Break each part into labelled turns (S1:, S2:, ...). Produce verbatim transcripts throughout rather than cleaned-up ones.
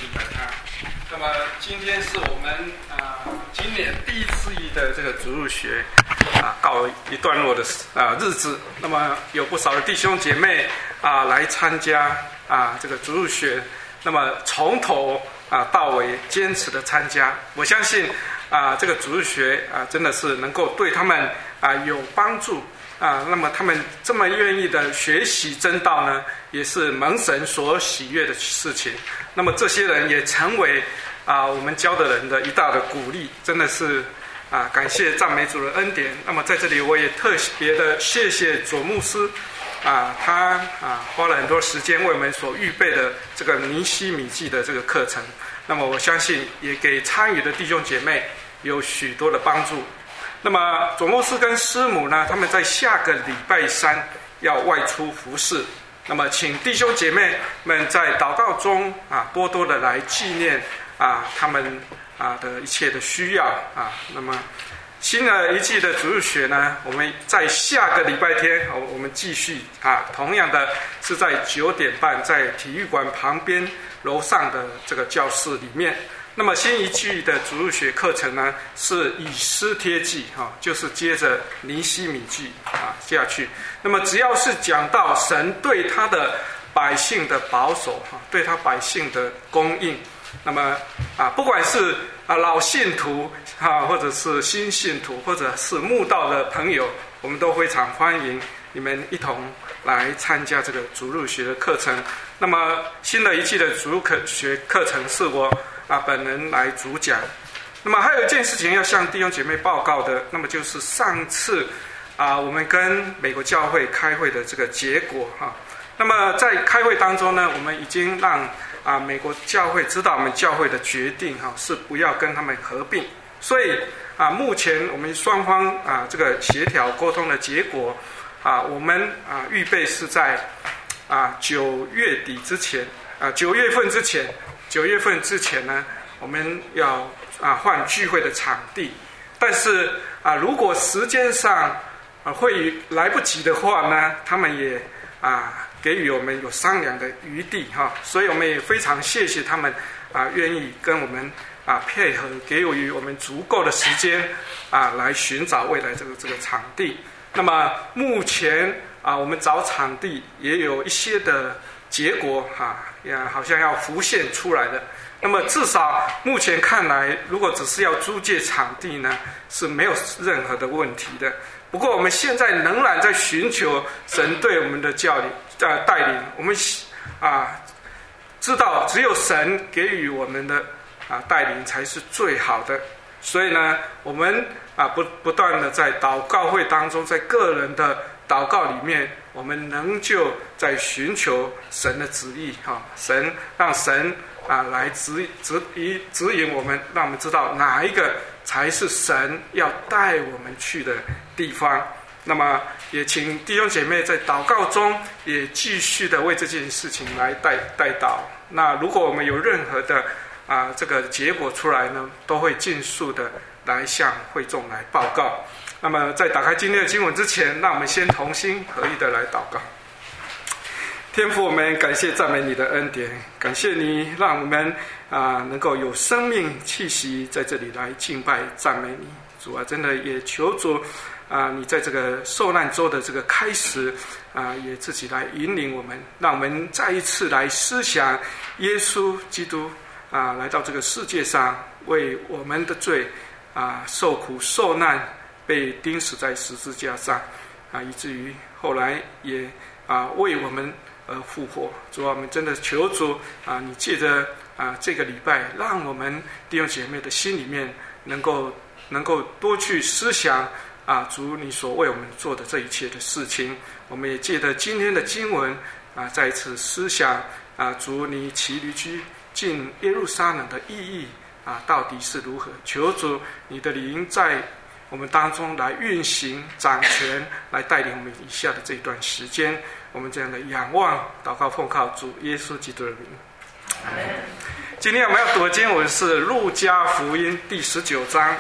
S1: 敬拜他。那么今天是我们啊、呃、今年第一次的这个主日学啊告一段落的啊日子。那么有不少的弟兄姐妹啊来参加啊这个主日学，那么从头啊到尾坚持的参加。我相信啊这个主日学啊真的是能够对他们啊有帮助。啊，那么他们这么愿意的学习真道呢，也是蒙神所喜悦的事情。那么这些人也成为啊我们教的人的一大的鼓励，真的是啊感谢赞美主的恩典。那么在这里我也特别的谢谢左牧师啊，他啊花了很多时间为我们所预备的这个尼希米记的这个课程。那么我相信也给参与的弟兄姐妹有许多的帮助。那么左牧师跟师母呢，他们在下个礼拜三要外出服侍。那么请弟兄姐妹们在祷告中啊，多多的来纪念啊他们啊的一切的需要啊。那么新的一季的主日学呢，我们在下个礼拜天，我们继续啊，同样的是在九点半，在体育馆旁边楼上的这个教室里面。那么新一季的主日学课程呢，是以斯帖记哈，就是接着尼希米记啊下去。那么只要是讲到神对他的百姓的保守哈，对他百姓的供应，那么啊不管是啊老信徒啊，或者是新信徒，或者是慕道的朋友，我们都非常欢迎你们一同来参加这个主日学的课程。那么新的一季的主日学课程是我啊，本人来主讲。那么还有一件事情要向弟兄姐妹报告的，那么就是上次啊，我们跟美国教会开会的这个结果哈、啊。那么在开会当中呢，我们已经让啊美国教会知道我们教会的决定哈、啊，是不要跟他们合并。所以啊，目前我们双方啊这个协调沟通的结果啊，我们啊预备是在啊九月底之前啊九月份之前。九月份之前呢，我们要啊换聚会的场地，但是啊如果时间上啊会来不及的话呢，他们也啊给予我们有商量的余地哈，所以我们也非常谢谢他们啊愿意跟我们啊配合，给予我们足够的时间啊来寻找未来这个这个场地。那么目前啊我们找场地也有一些的结果哈。呀，好像要浮现出来的。那么至少目前看来，如果只是要租借场地呢，是没有任何的问题的。不过我们现在仍然在寻求神对我们的教理呃带领。我们啊知道只有神给予我们的啊带领才是最好的。所以呢，我们啊不不断的在祷告会当中，在个人的祷告里面，我们仍旧在寻求神的旨意哈，神让神啊来指指引指引我们，让我们知道哪一个才是神要带我们去的地方。那么也请弟兄姐妹在祷告中也继续的为这件事情来带带祷。那如果我们有任何的啊这个结果出来呢，都会尽速的来向会众来报告。那么在打开今天的经文之前，让我们先同心合意的来祷告。天父，我们感谢赞美你的恩典，感谢你让我们啊能够有生命气息在这里来敬拜赞美你。主啊，真的也求主啊，你在这个受难周的这个开始啊，也自己来引领我们，让我们再一次来思想耶稣基督啊来到这个世界上为我们的罪啊受苦受难，被钉死在十字架上啊，以至于后来也啊为我们而复活。主啊，我们真的求主啊，你借着啊这个礼拜，让我们弟兄姐妹的心里面能够能够多去思想啊，主你所为我们做的这一切的事情。我们也借着今天的经文啊，再一次思想啊，主你骑驴驹进耶路撒冷的意义啊，到底是如何？求主你的灵在我们当中来运行掌权，来带领我们以下的这一段时间。我们这样的仰望祷告奉靠主耶稣基督的名。今天我们要读的经文是路加福音第十九章，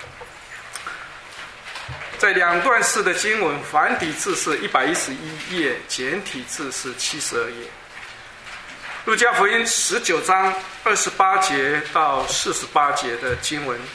S1: 在两段式的经文，繁体字是一百一十一页，简体字是七十二页。 路加福音十九章二十八节到四十八节的经文，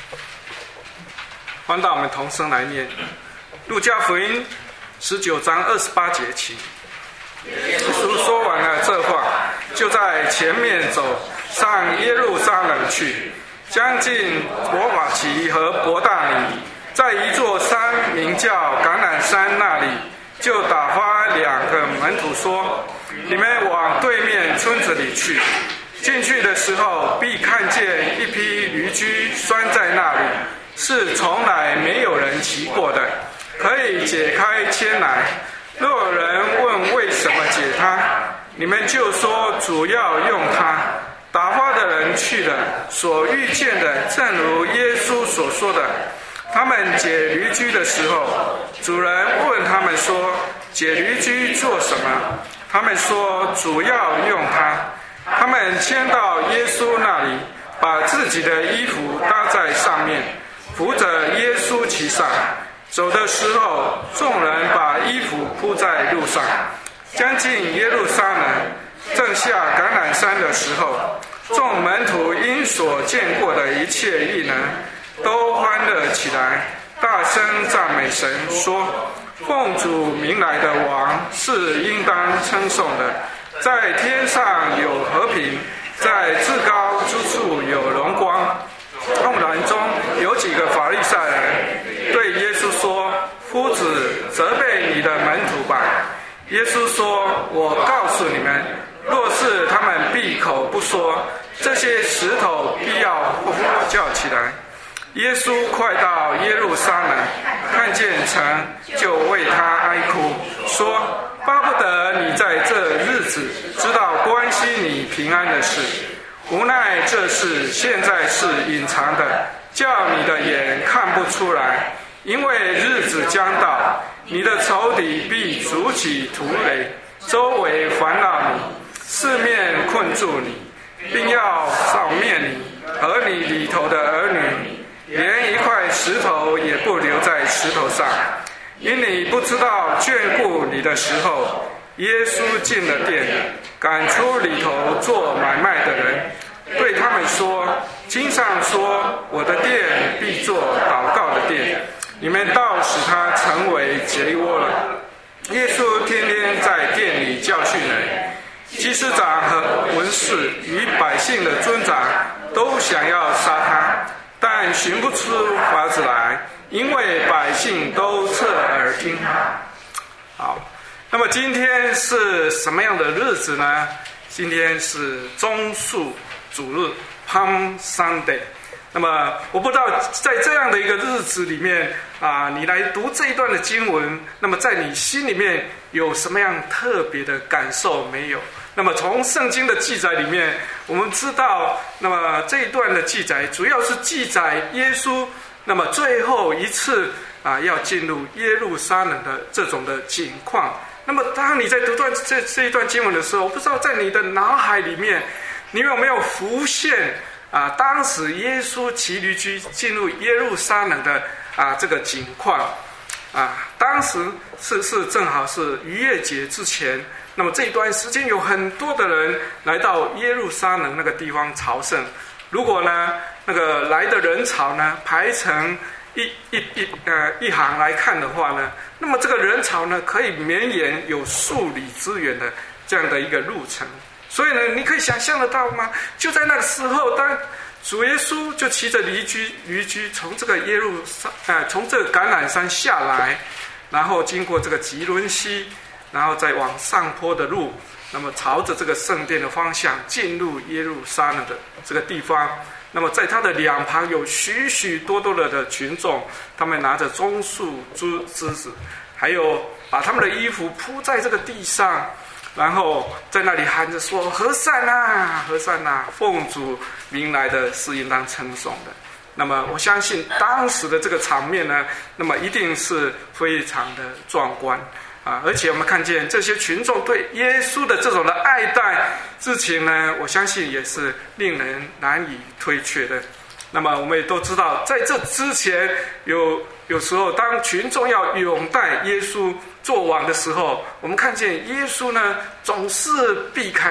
S1: 欢迎我们同声来念。路加福音十九章二十八节起。耶稣说完了这话，就在前面走上耶路撒冷去，将近伯法其和伯大尼，在一座山名叫橄榄山那里，就打发两个门徒说：你们往对面村子里去，进去的时候必看见一匹驴驹拴在那里，是从来没有人骑过的，可以解开牵来。若有人问为什么解它，你们就说主要用它。打发的人去了，所遇见的正如耶稣所说的。他们解驴驹的时候，主人问他们说：解驴驹做什么？他们说主要用它。他们牵到耶稣那里，把自己的衣服搭在上面，扶着耶稣骑上。走的时候，众人把衣服铺在路上。将近耶路撒冷，正下橄榄山的时候，众门徒因所见过的一切异能，都欢乐起来，大声赞美神，说：奉主名来的王是应当称颂的，在天上有和平，在至高之处有荣光。众人中有几个法利赛人对耶稣说：夫子，责备你的门徒吧。耶稣说：我告诉你们，若是他们闭口不说，这些石头必要呼叫起来。耶稣快到耶路撒冷，看见城，就为他哀哭，说：巴不得你在这日子知道关心你平安的事，无奈这事现在是隐藏的，叫你的眼看不出来。因为日子将到，你的仇敌必筑起土垒，周围环绕你，四面困住你，并要扫灭你和你里头的儿女，连一块石头也不留在石头上。因你不知道眷顾你的时候，耶稣进了殿，赶出里头做买卖的人，对他们说：经上说，我的殿必作祷告的殿，你们倒使它成为贼窝了。耶稣天天在殿里教训人，祭司长和文士与百姓的尊长都想要杀他，但寻不出法子来，因为百姓都侧耳听他。好，那么今天是什么样的日子呢？今天是棕树主日 Palm Sunday。那么我不知道在这样的一个日子里面啊，你来读这一段的经文，那么在你心里面有什么样特别的感受没有？那么从圣经的记载里面，我们知道，那么这一段的记载主要是记载耶稣那么最后一次啊要进入耶路撒冷的这种的景况。那么当你在读段这这一段经文的时候，我不知道在你的脑海里面，你有没有浮现啊，当时耶稣骑驴驹进入耶路撒冷的啊这个景况啊，当时是是正好是逾越节之前，那么这一段时间有很多的人来到耶路撒冷那个地方朝圣。如果呢那个来的人潮呢排成一一一呃一行来看的话呢，那么这个人潮呢可以绵延有数里之远的这样的一个路程。所以呢，你可以想象得到吗？就在那个时候，当主耶稣就骑着驴驹，驴驹从这个耶路撒，呃，从这个橄榄山下来，然后经过这个吉伦溪，然后再往上坡的路，那么朝着这个圣殿的方向进入耶路撒冷的这个地方。那么在它的两旁有许许多多的的群众，他们拿着棕树枝枝子，还有把他们的衣服铺在这个地上。然后在那里喊着说：和散啊，和散啊，奉主名来的是应当称颂的。那么我相信当时的这个场面呢，那么一定是非常的壮观啊！而且我们看见这些群众对耶稣的这种的爱戴之情呢，我相信也是令人难以推却的。那么我们也都知道，在这之前有有时候当群众要拥戴耶稣做王的时候，我们看见耶稣呢总是避开的，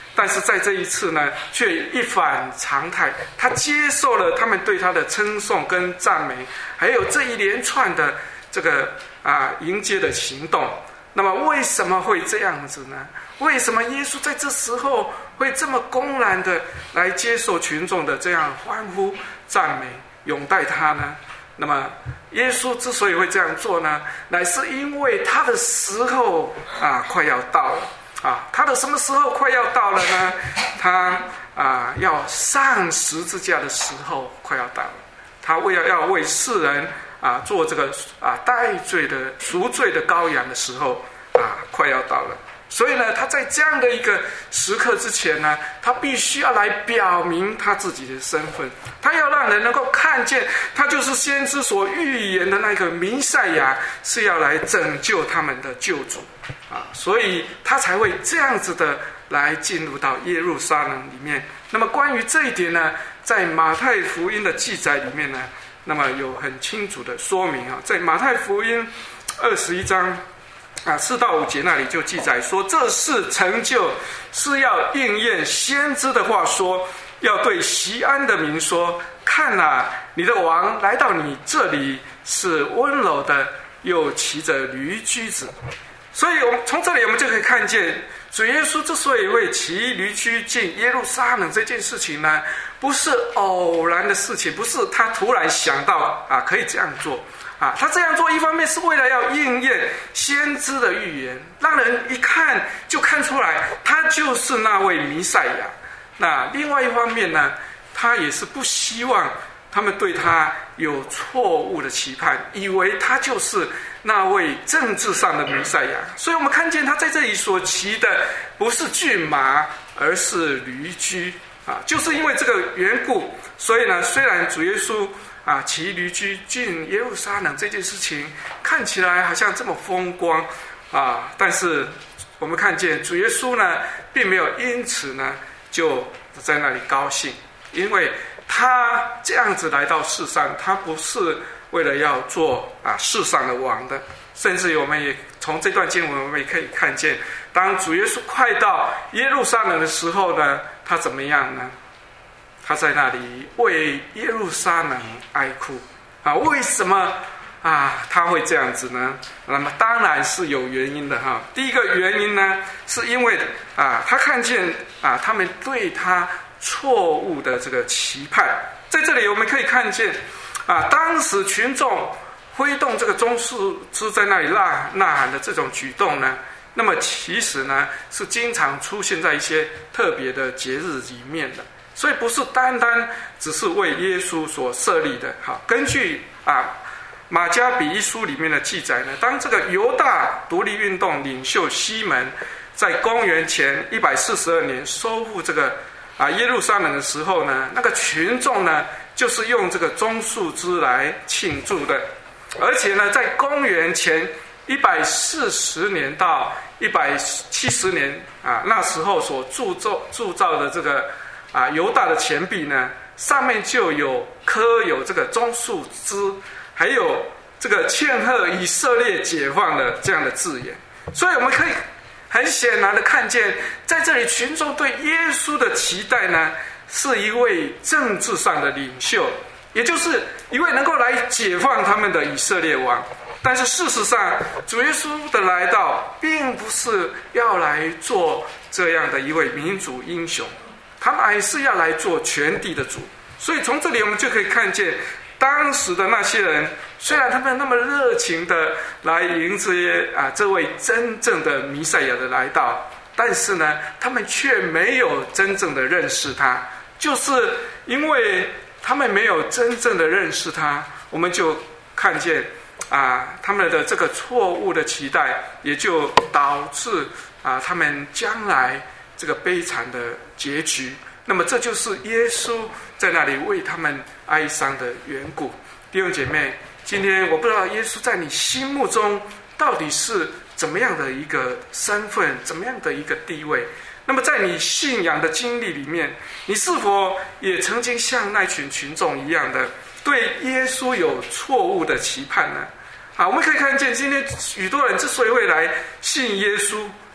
S1: 但是在这一次呢，却一反常态，他接受了他们对他的称颂跟赞美，还有这一连串的这个啊迎接的行动。那么为什么会这样子呢？为什么耶稣在这时候会这么公然的来接受群众的这样欢呼、赞美、拥戴他呢？那么耶稣之所以会这样做呢，乃是因为他的时候啊快要到了啊。他的什么时候快要到了呢？他啊要上十字架的时候快要到了。他为了要为世人啊做这个啊代罪的赎罪的羔羊的时候啊快要到了。所以呢，他在这样的一个时刻之前呢，他必须要来表明他自己的身份，他要让人能够看见，他就是先知所预言的那个弥赛亚，是要来拯救他们的救主啊，所以他才会这样子的来进入到耶路撒冷里面。那么关于这一点呢，在马太福音的记载里面呢，那么有很清楚的说明啊，在马太福音二十一章。啊，四到五节那里就记载说，这事成就是要应验先知的话说，要对锡安的民说，看啊，你的王来到你这里，是温柔的，又骑着驴驹子。所以我们从这里我们就可以看见，主耶稣之所以会骑驴驹进耶路撒冷这件事情呢，不是偶然的事情，不是他突然想到啊可以这样做啊，他这样做一方面是为了要应验先知的预言，让人一看就看出来他就是那位弥赛亚。那另外一方面呢，他也是不希望他们对他有错误的期盼，以为他就是那位政治上的弥赛亚。所以我们看见他在这里所骑的不是骏马，而是驴驹啊，就是因为这个缘故，所以呢，虽然主耶稣啊，骑驴驹进耶路撒冷这件事情看起来好像这么风光啊，但是我们看见主耶稣呢，并没有因此呢就在那里高兴，因为他这样子来到世上，他不是为了要做啊世上的王的。甚至我们也从这段经文，我们也可以看见，当主耶稣快到耶路撒冷的时候呢，他怎么样呢？他在那里为耶路撒冷哀哭啊！为什么啊他会这样子呢？那么当然是有原因的哈。第一个原因呢，是因为啊他看见啊他们对他错误的这个期盼。在这里我们可以看见啊，当时群众挥动这个棕树枝在那里呐呐喊的这种举动呢，那么其实呢是经常出现在一些特别的节日里面的。所以不是单单只是为耶稣所设立的。好，根据啊马加比一书里面的记载呢，当这个犹大独立运动领袖西门在公元前一百四十二年收复这个啊耶路撒冷的时候呢，那个群众呢就是用这个棕树枝来庆祝的。而且呢，在公元前一百四十年到一百七十年啊那时候所铸造铸造的这个啊，犹大的钱币呢，上面就有刻有这个棕树枝，还有这个庆贺以色列解放的这样的字眼。所以我们可以很显然的看见，在这里群众对耶稣的期待呢，是一位政治上的领袖，也就是一位能够来解放他们的以色列王。但是事实上，主耶稣的来到，并不是要来做这样的一位民主英雄，他们还是要来做全地的主。所以从这里我们就可以看见，当时的那些人，虽然他们那么热情的来迎接啊这位真正的弥赛亚的来到，但是呢，他们却没有真正的认识他。就是因为他们没有真正的认识他，我们就看见啊他们的这个错误的期待，也就导致啊他们将来这个悲惨的结局。那么这就是耶稣在那里为他们哀伤的缘故。弟兄姐妹，今天我不知道耶稣在你心目中到底是怎么样的一个身份，怎么样的一个地位。那么在你信仰的经历里面，你是否也曾经像那群群众一样的对耶稣有错误的期盼呢？啊，我们可以看见今天许多人之所以会来信耶稣，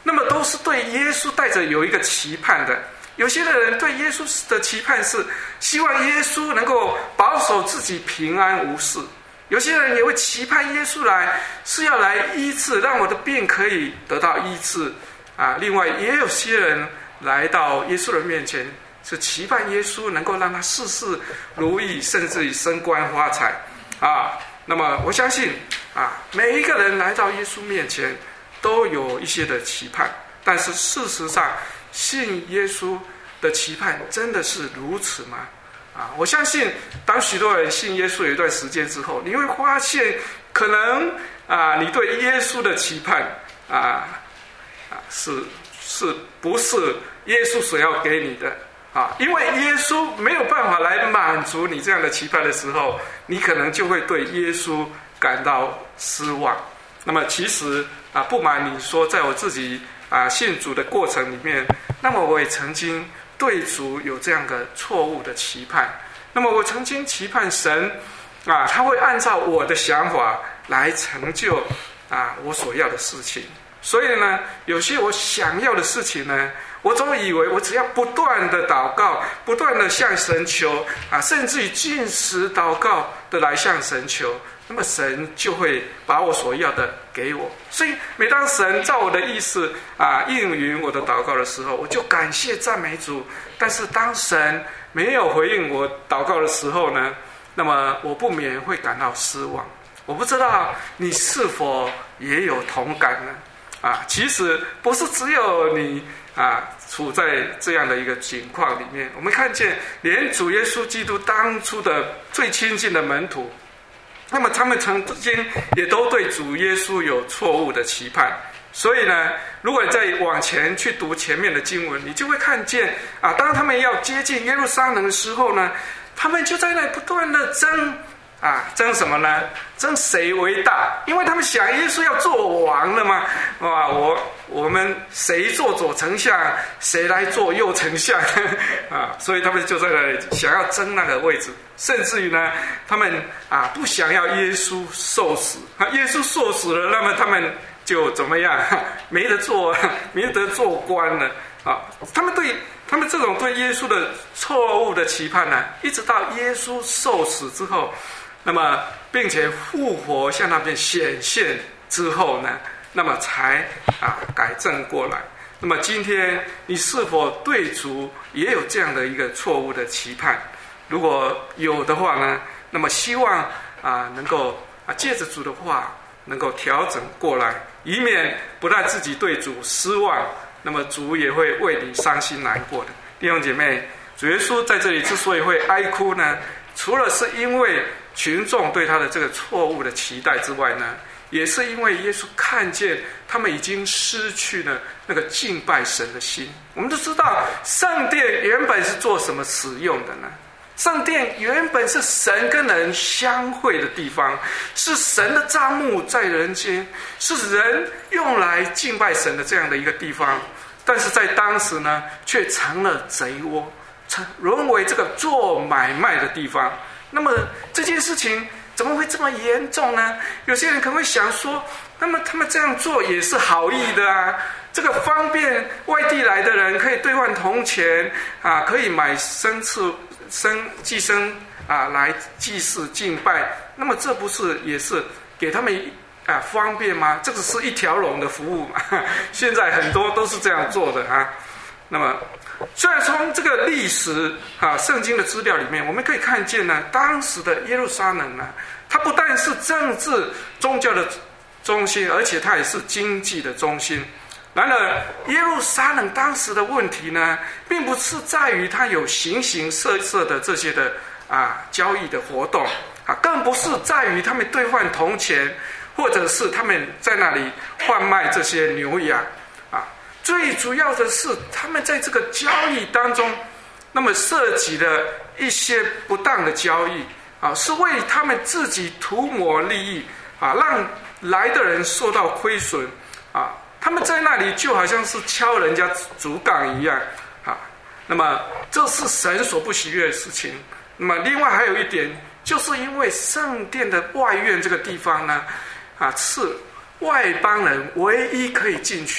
S1: 那么都是对耶稣带着有一个期盼的。有些的人对耶稣的期盼是希望耶稣能够保守自己平安无事，有些人也会期盼耶稣来是要来医治，让我的病可以得到医治啊。另外也有些人来到耶稣的面前，是期盼耶稣能够让他事事如意，甚至于升官发财啊。那么我相信啊，每一个人来到耶稣面前都有一些的期盼，但是事实上信耶稣的期盼真的是如此吗？啊，我相信当许多人信耶稣有一段时间之后，你会发现可能啊，你对耶稣的期盼啊啊是是不是耶稣所要给你的啊？因为耶稣没有办法来满足你这样的期盼的时候，你可能就会对耶稣感到失望。那么其实啊，不瞒你说，在我自己啊信主的过程里面，那么我也曾经对主有这样的错误的期盼。那么我曾经期盼神啊，他会按照我的想法来成就啊我所要的事情。所以呢，有些我想要的事情呢，我总以为我只要不断的祷告，不断的向神求啊，甚至于禁食祷告的来向神求，那么神就会把我所要的给我。所以每当神照我的意思啊应允我的祷告的时候，我就感谢赞美主。但是当神没有回应我祷告的时候呢，那么我不免会感到失望。我不知道你是否也有同感呢？啊，其实不是只有你啊处在这样的一个境况里面。我们看见连主耶稣基督当初的最亲近的门徒，那么他们曾经也都对主耶稣有错误的期盼。所以呢，如果你再往前去读前面的经文，你就会看见啊，当他们要接近耶路撒冷的时候呢，他们就在那不断的争啊，争什么呢？争谁为大？因为他们想耶稣要做王了嘛，哇，我我们谁做左丞相，谁来做右丞相啊？所以他们就在那里想要争那个位置，甚至于呢，他们啊不想要耶稣受死啊，耶稣受死了，那么他们就怎么样？没得做，没得做官了啊！他们对他们这种对耶稣的错误的期盼呢，一直到耶稣受死之后。那么，并且复活向那边显现之后呢，那么才啊改正过来。那么今天你是否对主也有这样的一个错误的期盼？如果有的话呢，那么希望啊能够啊借着主的话能够调整过来，以免不但自己对主失望，那么主也会为你伤心难过的。弟兄姐妹，主耶稣在这里之所以会哀哭呢，除了是因为群众对他的这个错误的期待之外呢，也是因为耶稣看见他们已经失去了那个敬拜神的心。我们都知道圣殿原本是做什么使用的呢？圣殿原本是神跟人相会的地方，是神的帐幕在人间，是人用来敬拜神的这样的一个地方。但是在当时呢，却成了贼窝，成沦为这个做买卖的地方。那么这件事情怎么会这么严重呢？有些人可能会想说，那么他们这样做也是好意的啊，这个方便外地来的人可以兑换铜钱啊，可以买牲畜生祭牲啊来祭祀敬拜，那么这不是也是给他们啊方便吗？这个是一条龙的服务嘛，现在很多都是这样做的啊。那么虽然从这个历史啊圣经的资料里面，我们可以看见呢，当时的耶路撒冷呢，它不但是政治宗教的中心，而且它也是经济的中心。然而耶路撒冷当时的问题呢，并不是在于它有形形色色的这些的啊交易的活动啊，更不是在于他们兑换铜钱，或者是他们在那里贩卖这些牛羊啊。最主要的是他们在这个交易当中，那么涉及了一些不当的交易啊，是为他们自己图谋利益啊，让来的人受到亏损啊。他们在那里就好像是敲人家竹杠一样啊。那么这是神所不喜悦的事情。那么另外还有一点，就是因为圣殿的外院这个地方呢，啊是外邦人唯一可以进去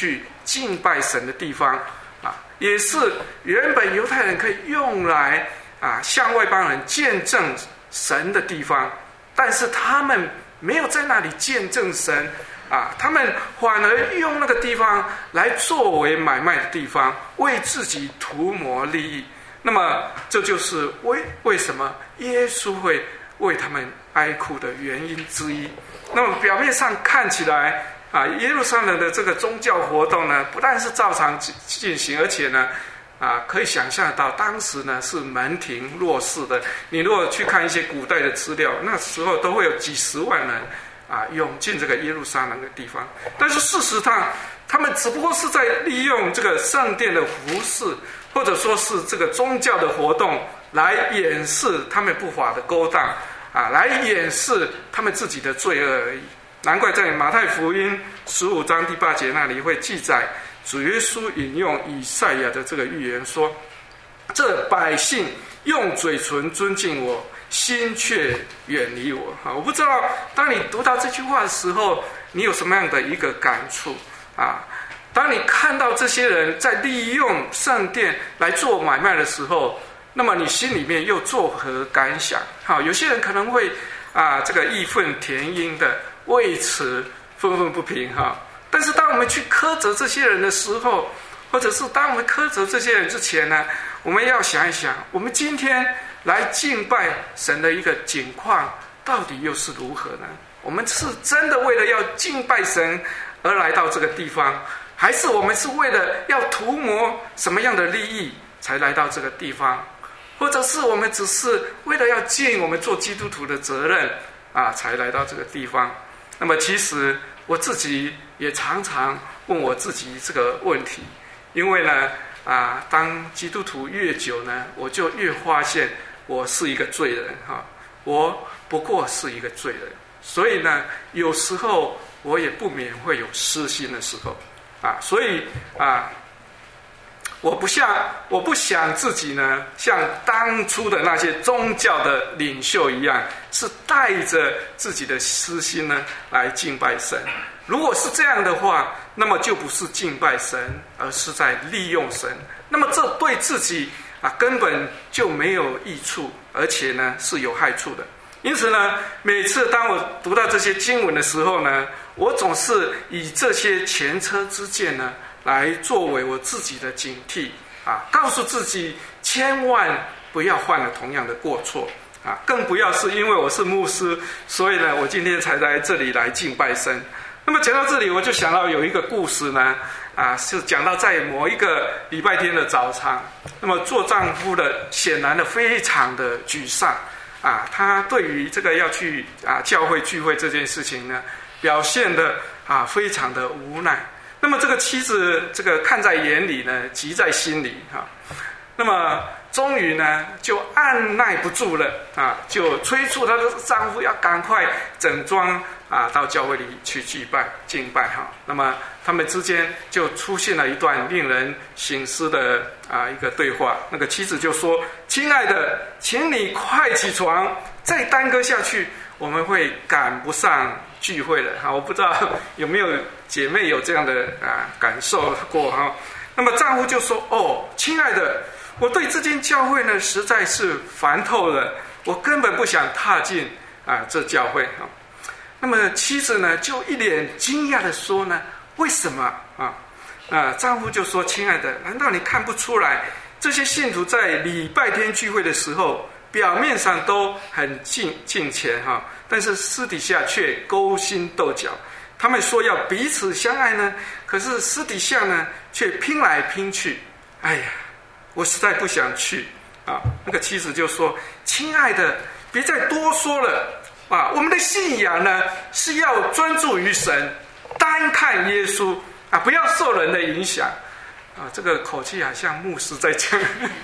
S1: 敬拜神的地方啊，也是原本犹太人可以用来啊向外邦人见证神的地方，但是他们没有在那里见证神啊，他们反而用那个地方来作为买卖的地方，为自己图谋利益。那么这就是为为什么耶稣会为他们哀哭的原因之一。那么表面上看起来啊，耶路撒冷的这个宗教活动呢，不但是照常进行，而且呢啊，可以想象到当时呢是门庭若市的。你如果去看一些古代的资料，那时候都会有几十万人啊涌进这个耶路撒冷的地方。但是事实上，他们只不过是在利用这个圣殿的服饰，或者说是这个宗教的活动，来掩饰他们不法的勾当啊，来掩饰他们自己的罪恶而已。难怪在马太福音十五章第八节那里会记载，主耶稣引用以赛亚的这个预言说：“这百姓用嘴唇尊敬我，心却远离我。”啊，我不知道当你读到这句话的时候，你有什么样的一个感触啊？当你看到这些人在利用圣殿来做买卖的时候，那么你心里面又作何感想？好，有些人可能会啊，这个义愤填膺的为此愤愤不平哈。但是当我们去苛责这些人的时候，或者是当我们苛责这些人之前呢，我们要想一想，我们今天来敬拜神的一个景况到底又是如何呢？我们是真的为了要敬拜神而来到这个地方，还是我们是为了要图谋什么样的利益才来到这个地方？或者是我们只是为了要尽我们做基督徒的责任啊，才来到这个地方？那么其实我自己也常常问我自己这个问题，因为呢啊，当基督徒越久呢，我就越发现我是一个罪人哈，我不过是一个罪人，所以呢，有时候我也不免会有私心的时候啊，所以啊，我不像我不想自己呢，像当初的那些宗教的领袖一样，是带着自己的私心呢来敬拜神。如果是这样的话，那么就不是敬拜神，而是在利用神。那么这对自己啊根本就没有益处，而且呢是有害处的。因此呢，每次当我读到这些经文的时候呢，我总是以这些前车之鉴呢，来作为我自己的警惕啊，告诉自己千万不要犯了同样的过错啊，更不要是因为我是牧师，所以呢，我今天才来这里来敬拜神。那么讲到这里，我就想到有一个故事呢，啊，是讲到在某一个礼拜天的早上，那么做丈夫的显然的非常的沮丧啊，他对于这个要去啊教会聚会这件事情呢，表现的啊非常的无奈。那么这个妻子这个看在眼里呢，急在心里哈。那么终于呢，就按耐不住了啊，就催促她的丈夫要赶快整装啊，到教会里去祭拜敬拜哈。那么他们之间就出现了一段令人省思的啊一个对话。那个妻子就说：“亲爱的，请你快起床，再耽搁下去，我们会赶不上聚会了。”哈，我不知道有没有姐妹有这样的啊感受过哈。那么丈夫就说：“哦，亲爱的，我对这间教会呢实在是烦透了，我根本不想踏进啊这教会哈。”那么妻子呢就一脸惊讶的说呢：“为什么啊？”啊，丈夫就说：“亲爱的，难道你看不出来，这些信徒在礼拜天聚会的时候，表面上都很敬敬虔哈，但是私底下却勾心斗角。他们说要彼此相爱呢，可是私底下呢却拼来拼去。哎呀，我实在不想去啊。”那个妻子就说：“亲爱的，别再多说了啊！我们的信仰呢是要专注于神，单看耶稣啊，不要受人的影响啊。”这个口气好像牧师在讲。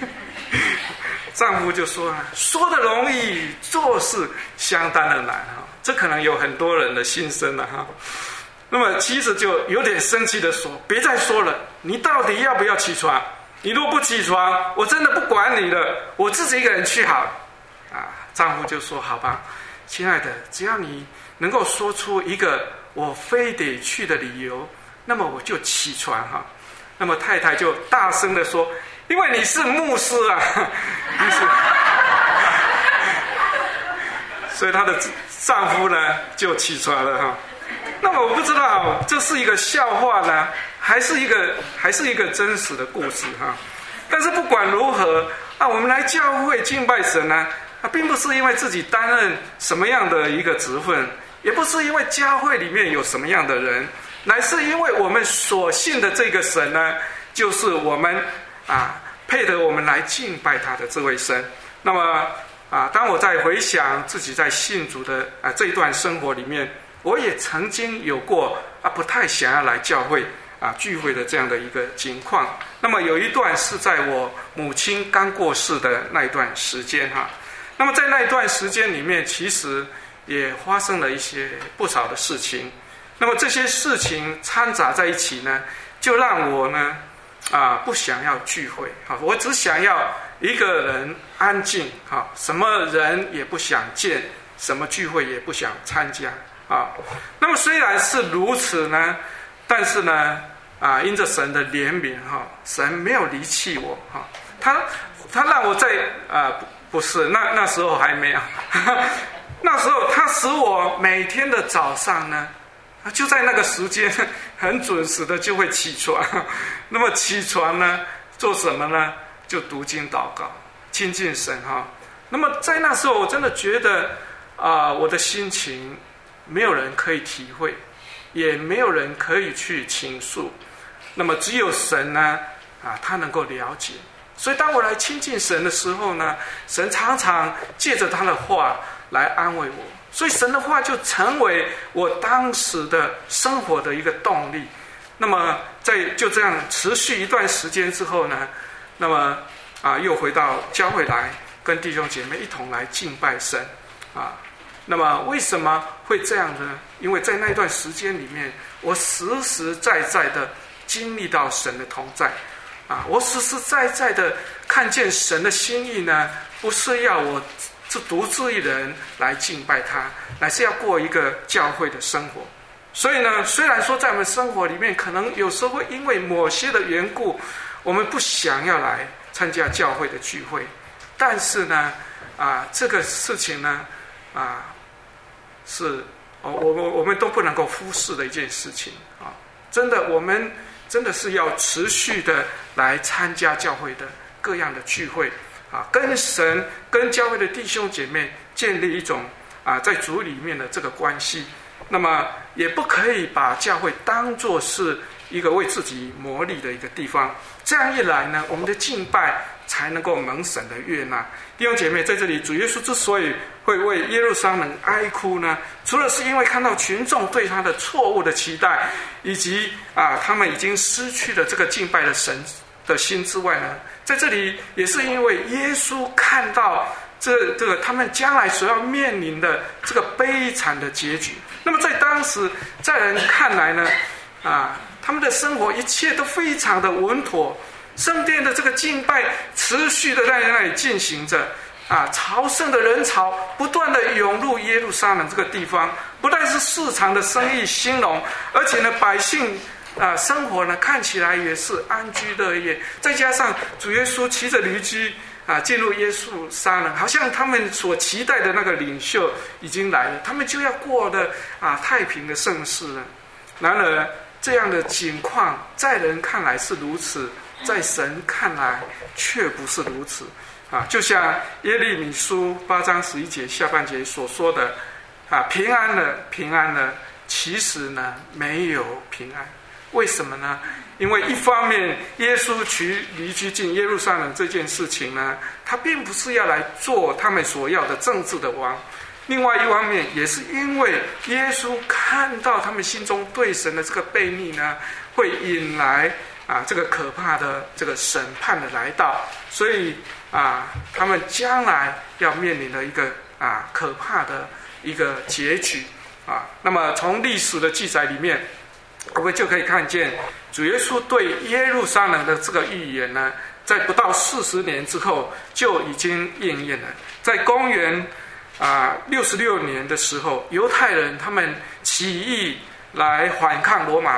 S1: 丈夫就说：“说的容易，做事相当的难哈。”这可能有很多人的心声了哈。那么妻子就有点生气的说：“别再说了，你到底要不要起床？你若不起床，我真的不管你了，我自己一个人去好了。”啊，丈夫就说：“好吧，亲爱的，只要你能够说出一个我非得去的理由，那那么我就起床哈。那么太太就大声的说：“因为你是牧师啊。”于是，所以她的丈夫呢就起床了哈。那么我不知道这是一个笑话呢，还是一个还是一个真实的故事哈。但是不管如何啊，我们来教会敬拜神呢，啊，并不是因为自己担任什么样的一个职分，也不是因为教会里面有什么样的人，乃是因为我们所信的这个神呢，就是我们啊配得我们来敬拜他的这位神。那么啊，当我在回想自己在信主的啊这一段生活里面，我也曾经有过啊不太想要来教会啊聚会的这样的一个情况。那么有一段是在我母亲刚过世的那一段时间哈。那么在那一段时间里面，其实也发生了一些不少的事情。那么这些事情掺杂在一起呢，就让我呢啊不想要聚会啊，我只想要一个人安静啊，什么人也不想见，什么聚会也不想参加啊。那么虽然是如此呢，但是呢啊，因着神的怜悯哈，神没有离弃我哈，他他让我在啊不是那那时候还没有，那时候他使我每天的早上呢，就在那个时间很准时的就会起床。那么起床呢，做什么呢？就读经祷告，亲近神哈。那么在那时候，我真的觉得啊、呃，我的心情没有人可以体会，也没有人可以去倾诉。那么只有神呢，啊，他能够了解。所以当我来亲近神的时候呢，神常常借着他的话来安慰我。所以神的话就成为我当时的生活的一个动力。那么在就这样持续一段时间之后呢，那么啊又回到教会来，跟弟兄姐妹一同来敬拜神啊。那么为什么会这样呢？因为在那段时间里面，我实实在在的经历到神的同在啊，我实实在在的看见神的心意呢，不是要我是独自一人来敬拜他，乃是要过一个教会的生活。所以呢，虽然说在我们生活里面可能有时候会因为某些的缘故，我们不想要来参加教会的聚会，但是呢啊这个事情呢啊是我我我们都不能够忽视的一件事情啊。真的，我们真的是要持续的来参加教会的各样的聚会啊，跟神跟教会的弟兄姐妹建立一种啊在主里面的这个关系。那么也不可以把教会当作是一个为自己谋利的一个地方。这样一来呢，我们的敬拜才能够蒙神的悦纳。弟兄姐妹，在这里主耶稣之所以会为耶路撒冷哀哭呢，除了是因为看到群众对他的错误的期待，以及啊他们已经失去了这个敬拜的神的心之外呢，在这里也是因为耶稣看到这这个他们将来所要面临的这个悲惨的结局。那么在当时在人看来呢啊他们的生活一切都非常的稳妥，圣殿的这个敬拜持续的在那里进行着啊，朝圣的人潮不断的涌入耶路撒冷这个地方，不但是市场的生意兴隆，而且呢百姓啊生活呢看起来也是安居乐业。再加上主耶稣骑着驴驹啊进入耶路撒冷，好像他们所期待的那个领袖已经来了，他们就要过的啊太平的盛世了。然而这样的情况在人看来是如此，在神看来却不是如此啊！就像耶利米书八章十一节下半节所说的啊，平安了，平安了，其实呢没有平安。为什么呢？因为一方面耶稣骑驴驹进耶路撒冷这件事情呢，他并不是要来做他们所要的政治的王。另外一方面，也是因为耶稣看到他们心中对神的这个悖逆呢，会引来啊这个可怕的这个审判的来到，所以啊他们将来要面临的一个啊可怕的一个结局啊。那么从历史的记载里面，我们就可以看见主耶稣对耶路撒冷的这个预言呢，在不到四十年之后就已经应验了。在公元啊，六十六年的时候，犹太人他们起义来反抗罗马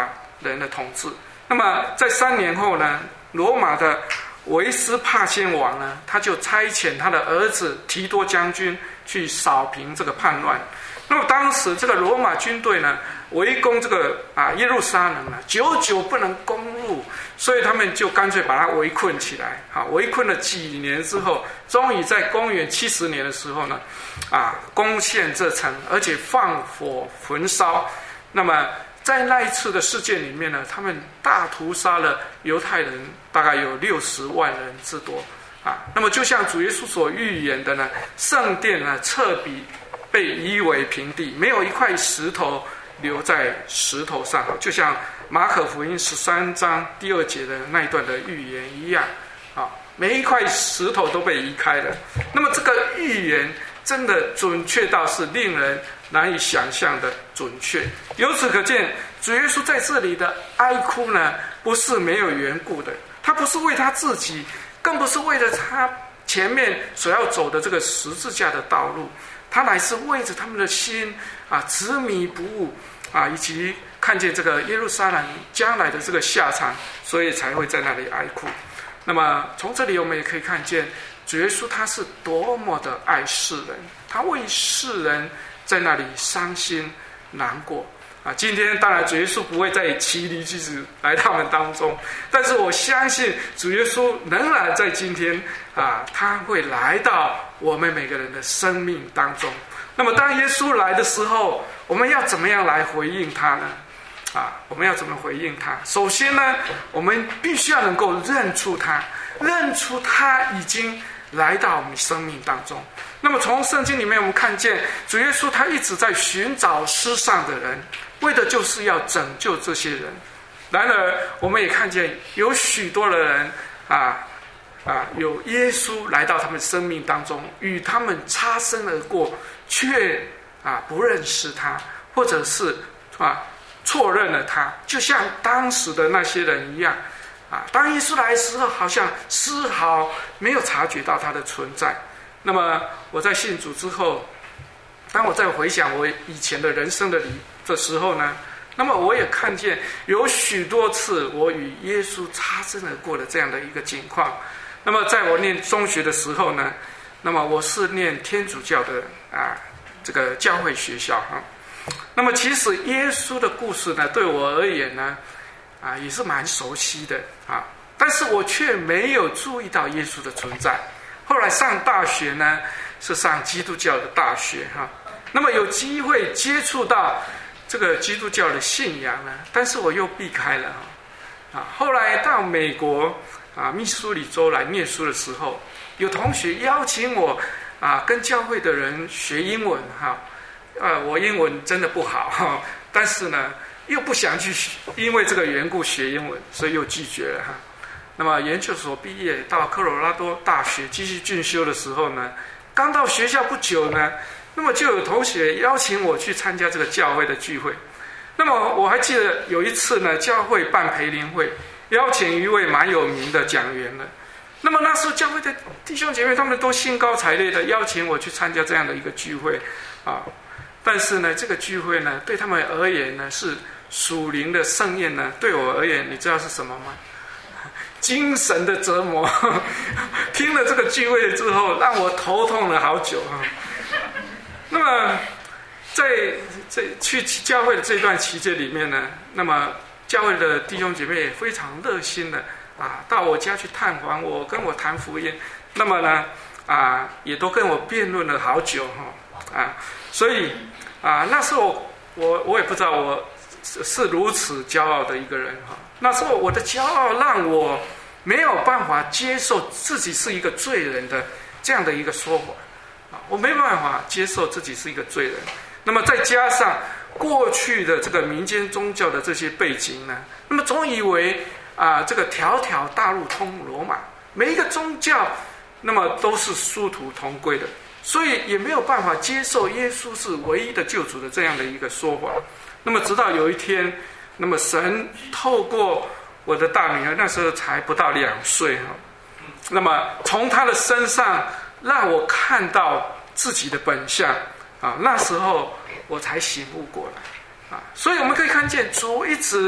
S1: 人的统治。那么在三年后呢，罗马的维斯帕先王呢，他就差遣他的儿子提多将军去扫平这个叛乱。那么当时这个罗马军队呢，围攻这个啊耶路撒冷呢，久久不能攻入，所以他们就干脆把它围困起来。啊，围困了几年之后，终于在公元七十年的时候呢，啊攻陷这城，而且放火焚烧。那么在那一次的事件里面呢，他们大屠杀了犹太人，大概有六十万人之多。啊，那么就像主耶稣所预言的呢，圣殿呢彻底被夷为平地，没有一块石头留在石头上，就像马可福音十三章第二节的那一段的预言一样。啊，每一块石头都被移开了。那么这个预言真的准确到是令人难以想象的准确。由此可见，主耶稣在这里的哀哭呢，不是没有缘故的。他不是为他自己，更不是为了他前面所要走的这个十字架的道路，他乃是为着他们的心啊执迷不悟啊，以及看见这个耶路撒冷将来的这个下场，所以才会在那里哀哭。那么从这里我们也可以看见，主耶稣他是多么的爱世人，他为世人在那里伤心难过啊！今天当然主耶稣不会再骑驴驹子来到我们当中，但是我相信主耶稣仍然在今天啊，他会来到我们每个人的生命当中。那么当耶稣来的时候，我们要怎么样来回应他呢？啊，我们要怎么回应他？首先呢，我们必须要能够认出他，认出他已经来到我们生命当中。那么从圣经里面我们看见，主耶稣他一直在寻找失丧的人，为的就是要拯救这些人。然而我们也看见有许多的人啊啊，有耶稣来到他们生命当中，与他们擦身而过，却啊不认识他，或者是啊错认了他，就像当时的那些人一样啊。当耶稣来的时候，好像丝毫没有察觉到他的存在。那么我在信主之后，当我在回想我以前的人生的里的时候呢，那么我也看见有许多次我与耶稣擦身而过的这样的一个情况。那么在我念中学的时候呢，那么我是念天主教的啊这个教会学校啊。那么其实耶稣的故事呢，对我而言呢，啊也是蛮熟悉的啊，但是我却没有注意到耶稣的存在。后来上大学呢，是上基督教的大学哈、啊，那么有机会接触到这个基督教的信仰呢，但是我又避开了啊。啊，后来到美国啊密苏里州来念书的时候，有同学邀请我啊跟教会的人学英文哈。啊呃，我英文真的不好，但是呢，又不想去因为这个缘故学英文，所以又拒绝了哈。那么研究所毕业到科罗拉多大学继续进修的时候呢，刚到学校不久呢，那么就有同学邀请我去参加这个教会的聚会。那么我还记得有一次呢，教会办培灵会，邀请一位蛮有名的讲员的。那么那时候教会的弟兄姐妹他们都兴高采烈的邀请我去参加这样的一个聚会啊。但是呢，这个聚会呢，对他们而言呢，是属灵的盛宴呢。对我而言，你知道是什么吗？精神的折磨。听了这个聚会之后，让我头痛了好久啊。那么，在在去教会的这段期间里面呢，那么教会的弟兄姐妹也非常热心的啊，到我家去探访我，跟我谈福音。那么呢，啊，也都跟我辩论了好久哈啊。所以啊，那时候我我也不知道我是是如此骄傲的一个人哈。那时候我的骄傲让我没有办法接受自己是一个罪人的这样的一个说法啊，我没办法接受自己是一个罪人。那么再加上过去的这个民间宗教的这些背景呢，那么总以为啊，这个条条大路通罗马，每一个宗教那么都是殊途同归的。所以也没有办法接受耶稣是唯一的救主的这样的一个说法。那么直到有一天，那么神透过我的大女儿，那时候才不到两岁哈，那么从她的身上让我看到自己的本相啊，那时候我才醒悟过来啊。所以我们可以看见主一直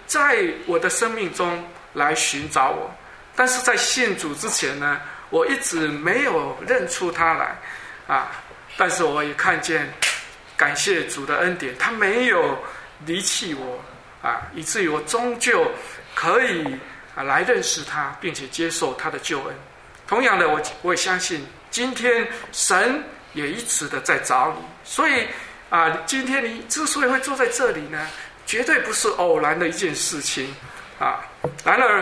S1: 在我的生命中来寻找我。但是在信主之前呢，我一直没有认出他来啊。但是我也看见，感谢主的恩典，他没有离弃我啊，以至于我终究可以啊来认识他，并且接受他的救恩。同样的，我我也相信，今天神也一直的在找你。所以啊，今天你之所以会坐在这里呢，绝对不是偶然的一件事情啊。然而，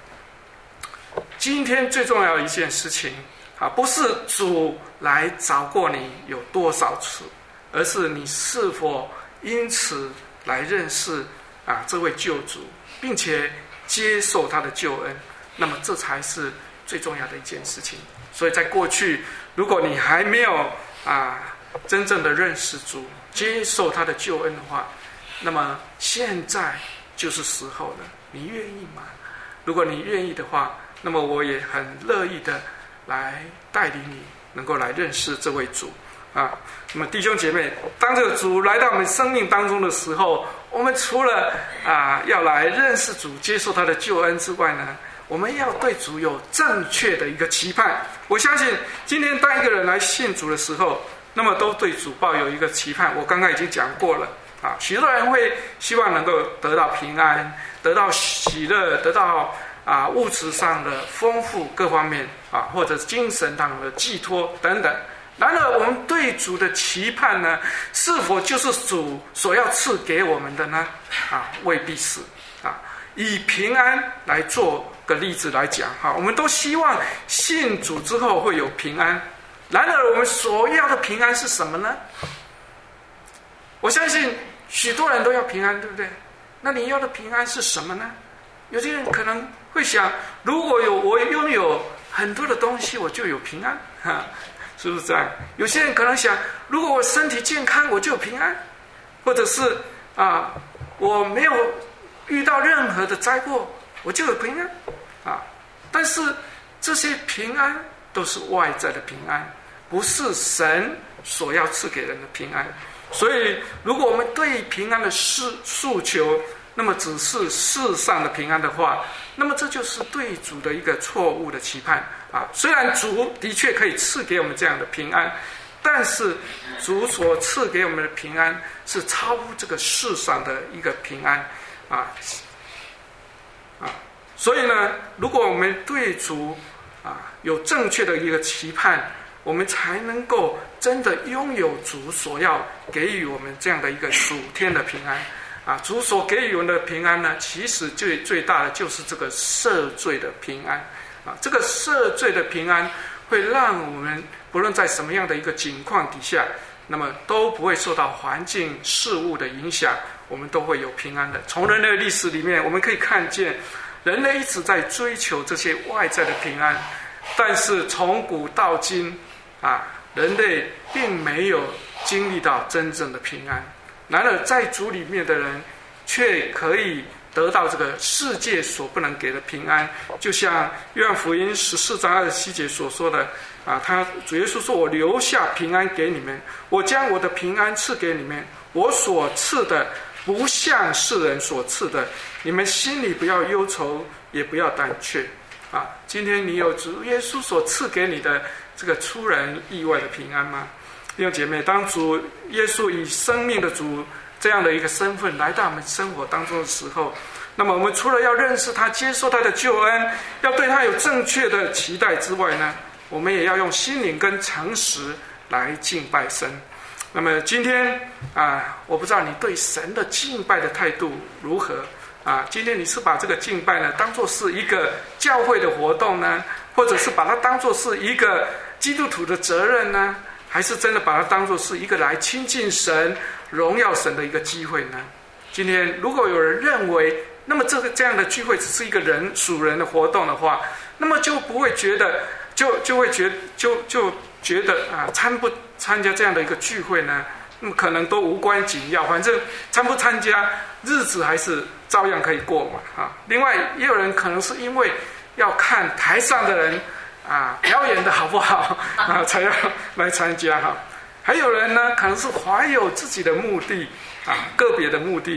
S1: 今天最重要的一件事情啊，不是主来找过你有多少次，而是你是否因此来认识啊这位救主，并且接受他的救恩。那么这才是最重要的一件事情。所以在过去，如果你还没有啊真正的认识主，接受他的救恩的话，那么现在就是时候了。你愿意吗？如果你愿意的话，那么我也很乐意的来带领你能够来认识这位主啊。那么弟兄姐妹，当这个主来到我们生命当中的时候，我们除了啊要来认识主，接受他的救恩之外呢，我们要对主有正确的一个期盼。我相信今天当一个人来信主的时候，那么都对主抱有一个期盼。我刚刚已经讲过了啊，许多人会希望能够得到平安，得到喜乐，得到啊物质上的丰富各方面啊，或者精神上的寄托等等。然而我们对主的期盼呢，是否就是主所要赐给我们的呢？啊，未必是啊。以平安来做个例子来讲哈，我们都希望信主之后会有平安。然而我们所要的平安是什么呢？我相信许多人都要平安，对不对？那你要的平安是什么呢？有些人可能会想，如果有我拥有很多的东西，我就有平安哈，是不是这样？有些人可能想，如果我身体健康，我就有平安，或者是啊，我没有遇到任何的灾祸，我就有平安啊。但是这些平安都是外在的平安，不是神所要赐给人的平安。所以如果我们对平安的诉求，那么只是世上的平安的话，那么这就是对主的一个错误的期盼啊。虽然主的确可以赐给我们这样的平安，但是主所赐给我们的平安是超乎这个世上的一个平安啊啊。所以呢，如果我们对主啊有正确的一个期盼，我们才能够真的拥有主所要给予我们这样的一个属天的平安啊。主所给予我们的平安呢，其实最最大的就是这个赦罪的平安啊。这个赦罪的平安会让我们不论在什么样的一个境况底下，那么都不会受到环境事物的影响，我们都会有平安的。从人类历史里面，我们可以看见人类一直在追求这些外在的平安，但是从古到今啊，人类并没有经历到真正的平安。然而在主里面的人却可以得到这个世界所不能给的平安。就像约翰福音十四章二十七节所说的啊，他主耶稣说，我留下平安给你们，我将我的平安赐给你们，我所赐的不像世人所赐的，你们心里不要忧愁，也不要胆怯啊。今天你有主耶稣所赐给你的这个出人意外的平安吗？弟兄姐妹，当主耶稣以生命的主这样的一个身份来到我们生活当中的时候，那么我们除了要认识他，接受他的救恩，要对他有正确的期待之外呢，我们也要用心灵跟诚实来敬拜神。那么今天啊，我不知道你对神的敬拜的态度如何啊？今天你是把这个敬拜呢当作是一个教会的活动呢，或者是把它当作是一个基督徒的责任呢，还是真的把它当作是一个来亲近神、荣耀神的一个机会呢？今天如果有人认为，那么这个这样的聚会只是一个人属人的活动的话，那么就不会觉得，就就会觉就就觉得啊，参不参加这样的一个聚会呢，那么可能都无关紧要，反正参不参加，日子还是照样可以过嘛啊。另外，也有人可能是因为要看台上的人啊表演的好不好啊，才要来参加哈。还有人呢，可能是怀有自己的目的啊，个别的目的，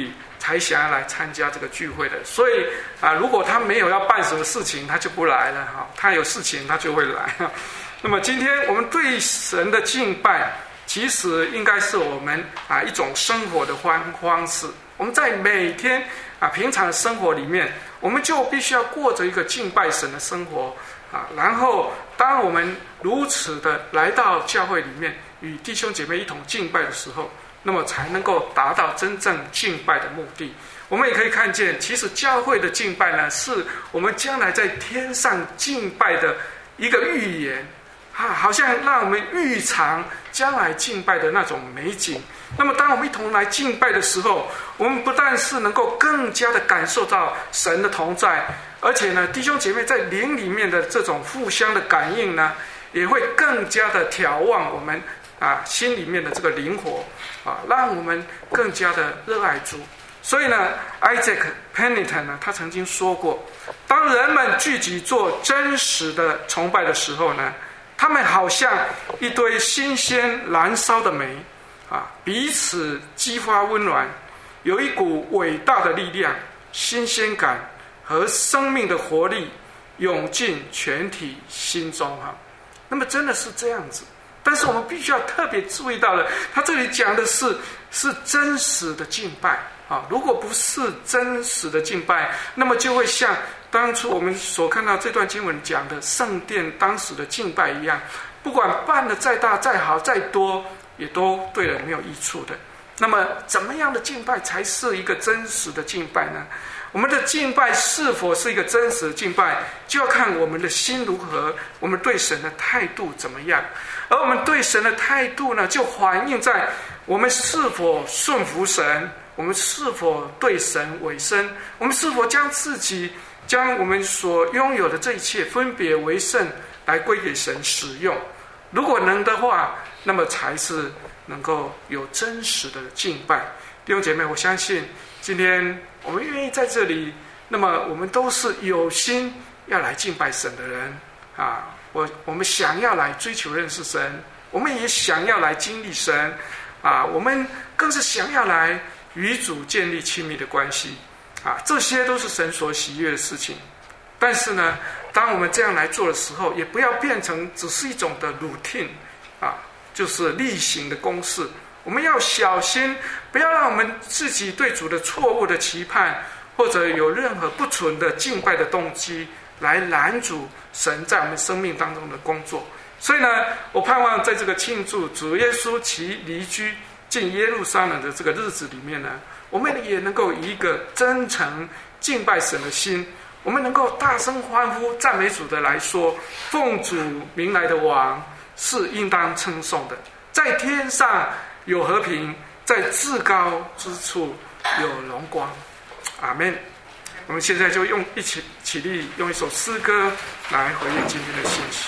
S1: 才想要来参加这个聚会的。所以啊，如果他没有要办什么事情，他就不来了哈。他有事情他就会来。那么今天我们对神的敬拜，其实应该是我们啊一种生活的方方式。我们在每天啊平常的生活里面，我们就必须要过着一个敬拜神的生活啊。然后当我们如此的来到教会里面，与弟兄姐妹一同敬拜的时候，那么才能够达到真正敬拜的目的。我们也可以看见，其实教会的敬拜呢，是我们将来在天上敬拜的一个预言啊，好像让我们预尝将来敬拜的那种美景。那么当我们一同来敬拜的时候，我们不但是能够更加的感受到神的同在，而且呢，弟兄姐妹在灵里面的这种互相的感应呢，也会更加的眺望我们啊心里面的这个灵火啊，让我们更加的热爱主。所以呢 Isaac Pennington 呢，他曾经说过，当人们聚集做真实的崇拜的时候呢，他们好像一堆新鲜燃烧的煤啊，彼此激发温暖，有一股伟大的力量、新鲜感和生命的活力涌进全体心中哈。那么真的是这样子，但是我们必须要特别注意到了，他这里讲的是是真实的敬拜啊。如果不是真实的敬拜，那么就会像当初我们所看到这段经文讲的圣殿当时的敬拜一样，不管办得再大、再好、再多，也都对人没有益处的。那么怎么样的敬拜才是一个真实的敬拜呢？我们的敬拜是否是一个真实的敬拜，就要看我们的心如何，我们对神的态度怎么样。而我们对神的态度呢，就反映在我们是否顺服神，我们是否对神委身，我们是否将自己将我们所拥有的这一切分别为圣来归给神使用。如果能的话，那么才是能够有真实的敬拜。弟兄姐妹，我相信今天我们愿意在这里，那么我们都是有心要来敬拜神的人啊。我我们想要来追求认识神，我们也想要来经历神啊，我们更是想要来与主建立亲密的关系啊，这些都是神所喜悦的事情。但是呢，当我们这样来做的时候，也不要变成只是一种的 routine 啊，就是例行的公事。我们要小心，不要让我们自己对主的错误的期盼，或者有任何不纯的敬拜的动机，来拦阻神在我们生命当中的工作。所以呢，我盼望在这个庆祝主耶稣其离居进耶路撒冷的这个日子里面呢，我们也能够以一个真诚敬拜神的心，我们能够大声欢呼赞美主的来说，奉主名来的王是应当称颂的，在天上有和平，在至高之处有荣光。阿们。我们现在就用一起起立，用一首诗歌来回应今天的信息。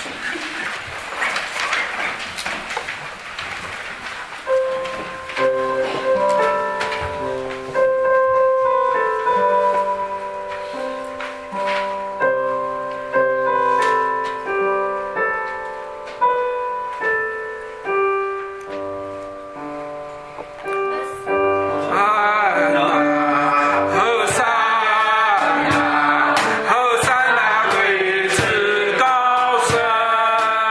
S2: Hosanna, Hosanna, 归至高神。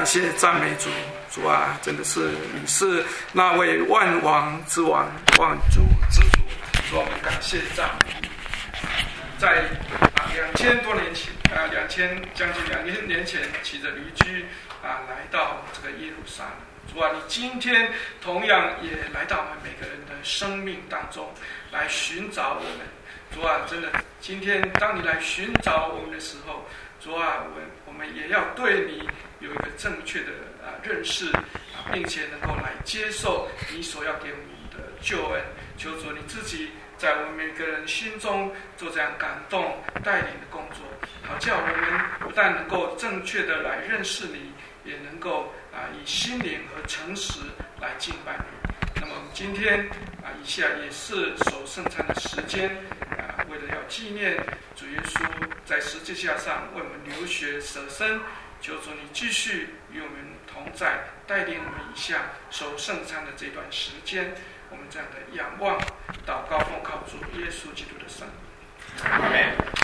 S1: 谢赞美主，主啊，真的是你是那位万王之王、万主之主，主啊，我们感谢赞美你。在啊两千多年前啊两千将近两千年前，骑着驴驹啊来到这个耶路撒冷。主啊，你今天同样也来到我们每个人的生命当中，来寻找我们。主啊，真的，今天当你来寻找我们的时候，主啊，我们我们也要对你有一个正确的啊认识啊，并且能够来接受你所要给我们的救恩。求主你自己在我们每个人心中做这样感动带领的工作，好叫我们不但能够正确的来认识你，也能够啊以心灵和诚实来敬拜你。那么今天啊以下也是守圣餐的时间啊，为了要纪念主耶稣在十字架上为我们流血舍身，求主你继续与我们同在，带领我们以下守圣餐的这段时间。我们这样的仰望、祷告、奉靠主耶稣基督的圣名。
S2: 阿们。